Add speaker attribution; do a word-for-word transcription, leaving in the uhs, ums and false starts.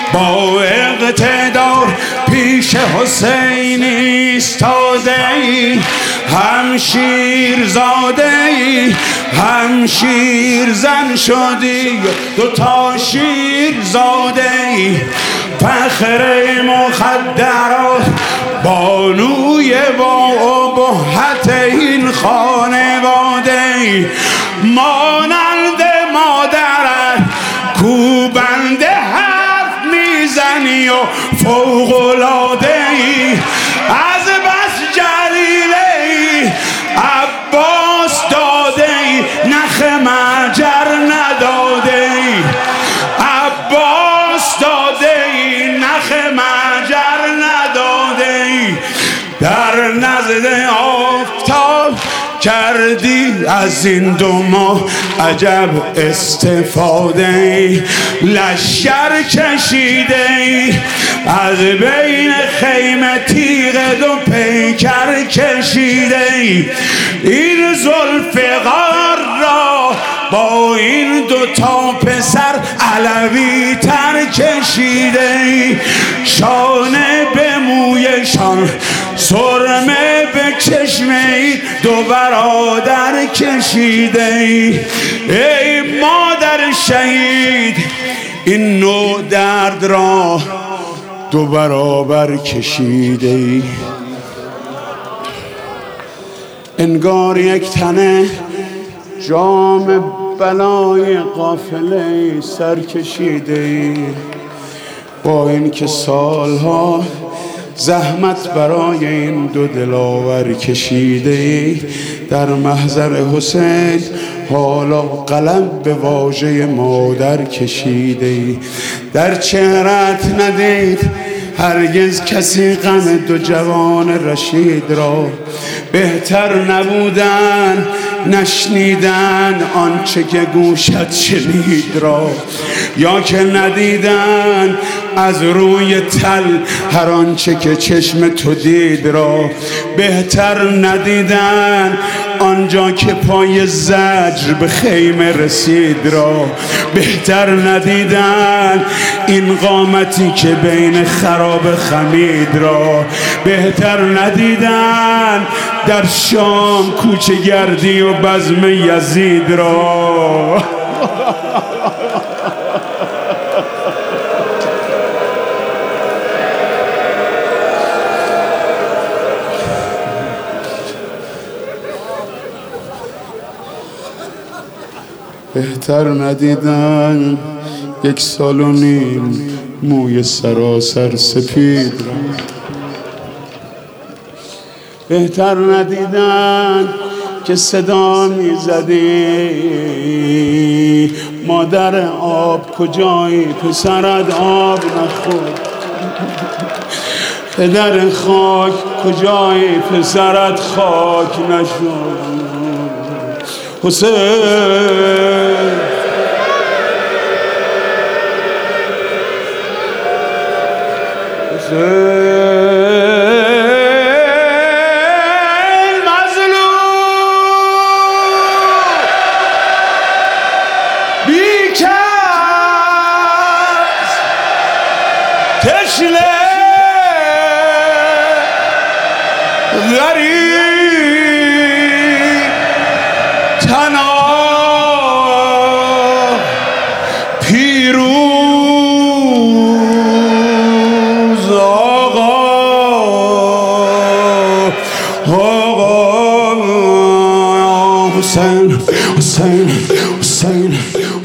Speaker 1: با اقتدار پیش حسین ایستاده ای، هم شیر زاده ای هم شیر زن شدی، دوتا شیر زاده ای، فخر مخدرات، بانوی با ابهت این خانواده ای، مانند مادرت کوبنده حرف میزنی و فوق‌العاده ای، از بس جلیله ای عباس داده ای، نخ مجر نداده ای، عباس داده ای، نخ مجر نداده ای، در نزد آفتاب کردی از این دو ماه عجب استفاده ای، لشکر کشیده ای از بین خیمه تیغ دو پیکر کشیده ای، این ذوالفقار را با این دو تا پسر علوی تر کشیده ای، شانه به مویشان سرمه به چشمه ای، دو برادر کشیده ای، ای مادر شهید این نوع درد را دو برابر کشیده ای، انگار یک تنه جام بلای قافله سر کشیده ای، با این که سالها زحمت برای این دو دلاور کشیده ای، در محضر حسین حالا قلم به واژه مادر کشیده ای، در چهرت ندید هرگز کسی غم دو جوان رشید را، بهتر نبودن نشنیدن آنچه که گوشت شنید را، یا که ندیدن از روی تل هر آنچه که چشم تو دید را، بهتر ندیدن آنجا که پای زجر به خیمه رسید را، بهتر ندیدن این قامتی که بین خراب خمید را، بهتر ندیدن در شام کوچه گردی و بزم یزید را. بهتر ندیدن یک سال و نیم موی سراسر سپید را، بهتر ندیدن که صدا میزدی مادر آب کجایی پسرت آب نخورد، پدر خاک کجایی پسرت خاک نشد، حسین حسین تشنه غریب تنها پیروز آقا آقا حسین حسین حسین